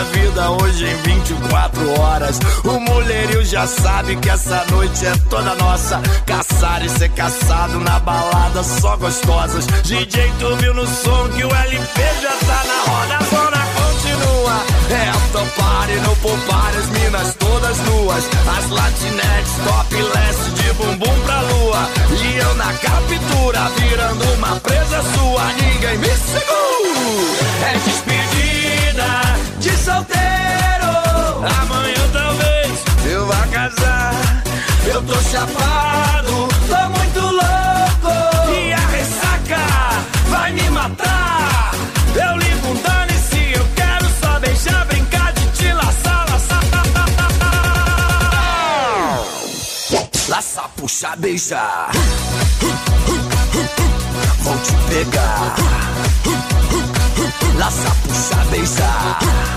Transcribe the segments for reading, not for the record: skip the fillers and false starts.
a vida hoje em 24 horas. O mulherio já sabe que essa noite é toda nossa. Caçar e ser caçado na balada, só gostosas. DJ, tu viu no som que o LP já tá na roda. A zona continua, é after party no pool party, as minas todas nuas. As latinetes topless de bumbum pra lua. E eu na captura, virando uma presa sua. Ninguém me segura. É despedida de solteiro. Amanhã talvez eu vá casar. Eu tô chapado, tô muito louco. E a ressaca vai me matar. Eu ligo um dane-se, eu quero só beijar, brincar de te laçar, laçar. Laçar, puxar, beijar. Vou te pegar. Laçar, puxar, beijar.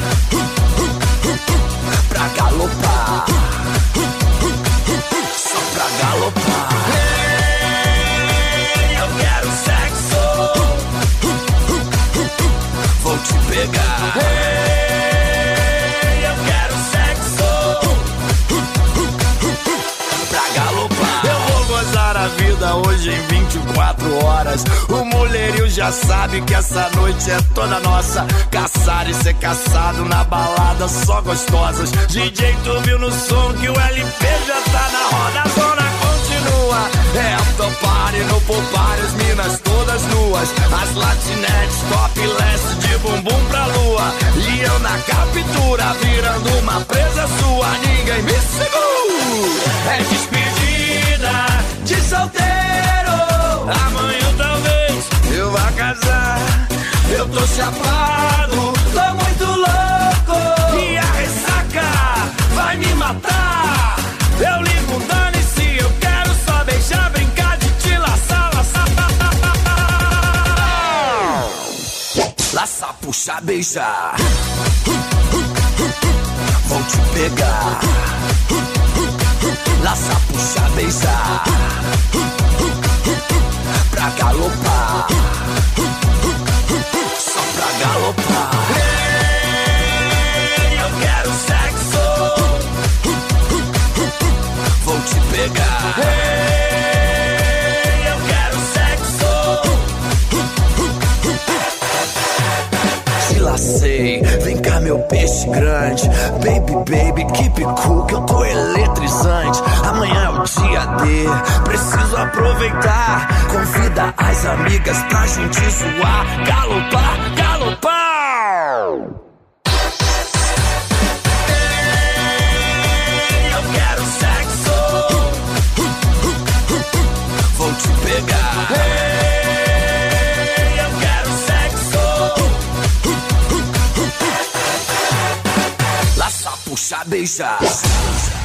Pra galopar. Só pra galopar. Ei, eu quero sexo. Vou te pegar. Ei, eu quero sexo. Pra galopar. Eu vou gozar a vida hoje em 24 horas. O mulherio já sabe que essa noite é toda nossa. Caçar e ser caçado na balada, só gostosas. DJ, tu viu no som que o LP já tá na roda. A zona continua, é after party no pool party, as minas todas nuas. As latinetes topless de bumbum pra lua. E eu na captura, virando uma presa sua. Ninguém me segura. É despedida de solteiro. Amanhã talvez eu vá casar. Eu tô chapado, tô muito louco. E a ressaca vai me matar. Eu ligo um dane-se, eu quero só beijar, brincar de te laçar, laçar. Laçar, puxar, beijar. Vou te pegar. Laçar, puxar, beijar. Pra galopar. Só pra galopar. Ei, eu quero sexo. Vou te pegar. Ei, eu quero sexo. Te lacei, vem cá meu peixe grande. Baby, baby, keep cool que eu tô eletrizante. Amanhã é o dia D, preciso aproveitar. Convida as amigas pra gente zoar. Galopar, galopar. Ei, eu quero sexo. Vou te pegar. Ei, eu quero sexo. Laçar, puxar, beijar.